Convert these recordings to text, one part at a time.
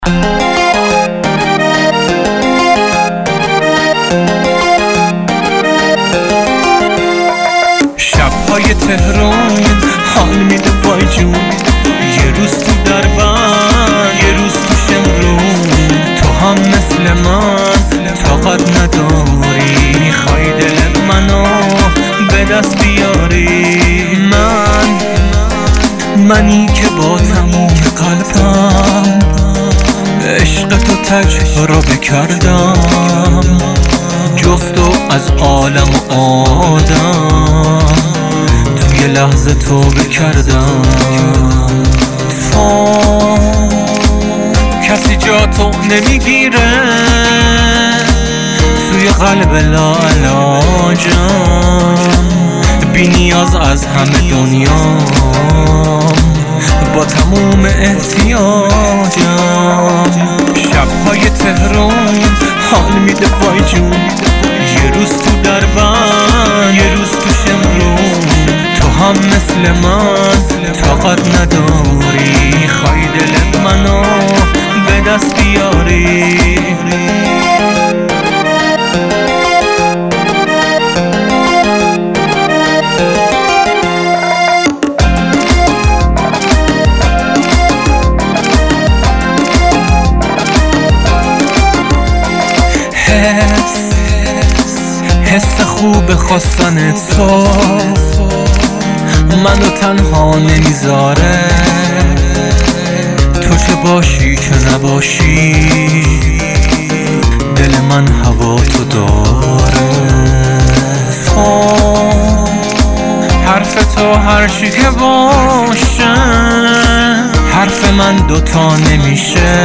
شب‌های تهران حال میده وای جون، یه روز تو دربند یه روز تو شمرون. تو هم مثل من طاقت نداری، میخوای دل منو به دست بیاری. منی که با تموم قلبم عشق تو تجربه کردم، جز تو از عالم و آدم توی لحظه توبه کردم. تو کسی جا تو نمیگیره توی قلب لاعلاجم، بی نیاز از همه دنیا با تموم احتیاجم. شب‌های تهران حال میده وای جون، یه روز تو دربند یه روز تو شمرون. تو هم مثل من طاقت نداری، خوای دل منو به دست بیاری. حس خوب خواستن تو منو تنها نمیذاره، تو چه باشی چه نباشی دل من هوا تو داره. تو حرف تو هر چی که باشه حرف من دوتا نمیشه.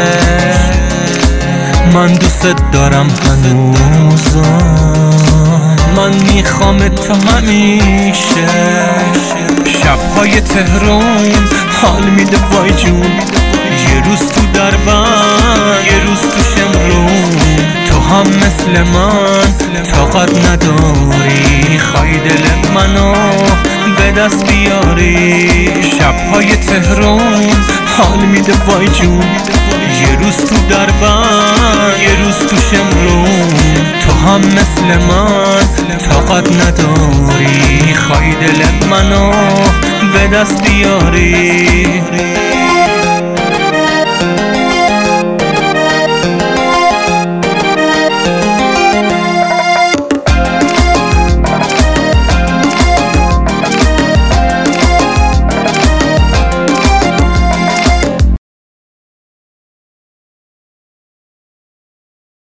من دوست دارم هنوزم، من میخوام تو همیشه. شب‌های تهران حال میده وای جون، یه روز تو دربند یه روز تو شمرون. تو هم مثل من طاقت نداری، خوای دل منو به دست بیاری. شب‌های تهران حال میده وای جون، یه روز تو دربند یه روز تو شمرون. تو هم مثل من طاقت نداری، خوای دل منو به دست بیاری.